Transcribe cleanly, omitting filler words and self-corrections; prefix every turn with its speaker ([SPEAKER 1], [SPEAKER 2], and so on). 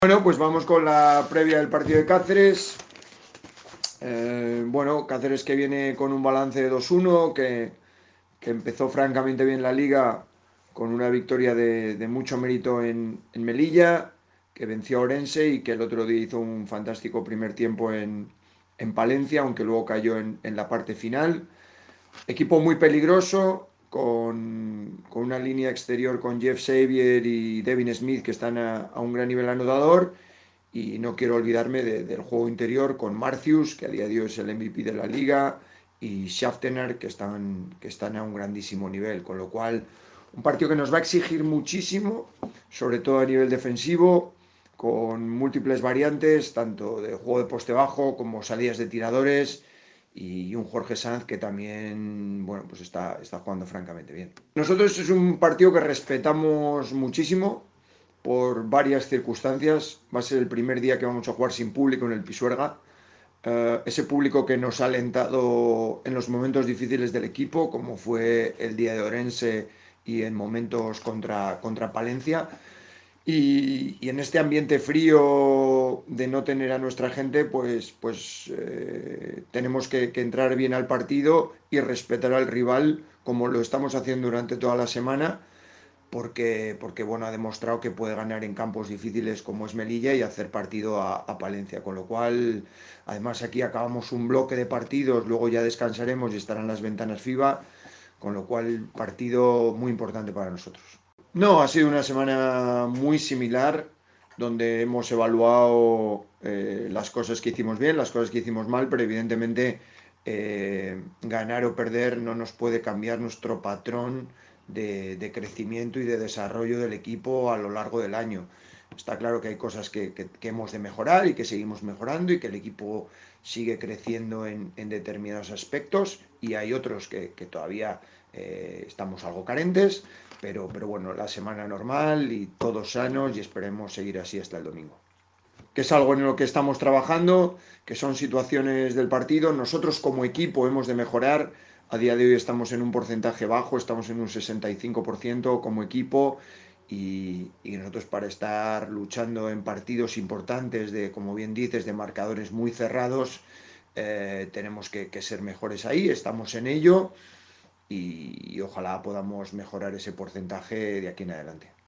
[SPEAKER 1] Bueno, pues vamos con la previa del partido de Cáceres. Bueno, Cáceres que viene con un balance de 2-1, que empezó francamente bien la liga con una victoria de mucho mérito en Melilla, que venció a Orense y que el otro día hizo un fantástico primer tiempo en Palencia, aunque luego cayó en la parte final. Equipo muy peligroso, con una línea exterior con Jeff Xavier y Devin Smith que están a un gran nivel anotador. Y no quiero olvidarme del juego interior con Marcius, que a día de hoy es el MVP de la liga, y Schaftener, que están a un grandísimo nivel. Con lo cual, un partido que nos va a exigir muchísimo, sobre todo a nivel defensivo, con múltiples variantes, tanto de juego de poste bajo como salidas de tiradores, y un Jorge Sanz que también, bueno, pues está jugando francamente bien. Nosotros es un partido que respetamos muchísimo por varias circunstancias. Va a ser el primer día que vamos a jugar sin público en el Pisuerga. Ese público que nos ha alentado en los momentos difíciles del equipo, como fue el día de Orense y en momentos contra Palencia. Y en este ambiente frío de no tener a nuestra gente, pues tenemos que entrar bien al partido y respetar al rival como lo estamos haciendo durante toda la semana, porque bueno, ha demostrado que puede ganar en campos difíciles como es Melilla y hacer partido a Palencia. Con lo cual, además aquí acabamos un bloque de partidos, luego ya descansaremos y estarán las ventanas FIBA, con lo cual partido muy importante para nosotros. No, ha sido una semana muy similar, donde hemos evaluado las cosas que hicimos bien, las cosas que hicimos mal, pero evidentemente ganar o perder no nos puede cambiar nuestro patrón de crecimiento y de desarrollo del equipo a lo largo del año. Está claro que hay cosas que hemos de mejorar y que seguimos mejorando y que el equipo sigue creciendo en determinados aspectos, y hay otros que todavía estamos algo carentes, pero bueno, la semana normal y todos sanos, y esperemos seguir así hasta el domingo. Que es algo en lo que estamos trabajando, que son situaciones del partido. Nosotros como equipo hemos de mejorar. A día de hoy estamos en un porcentaje bajo, estamos en un 65% como equipo, y nosotros, para estar luchando en partidos importantes de, como bien dices, de marcadores muy cerrados, tenemos que ser mejores ahí, estamos en ello, y ojalá podamos mejorar ese porcentaje de aquí en adelante.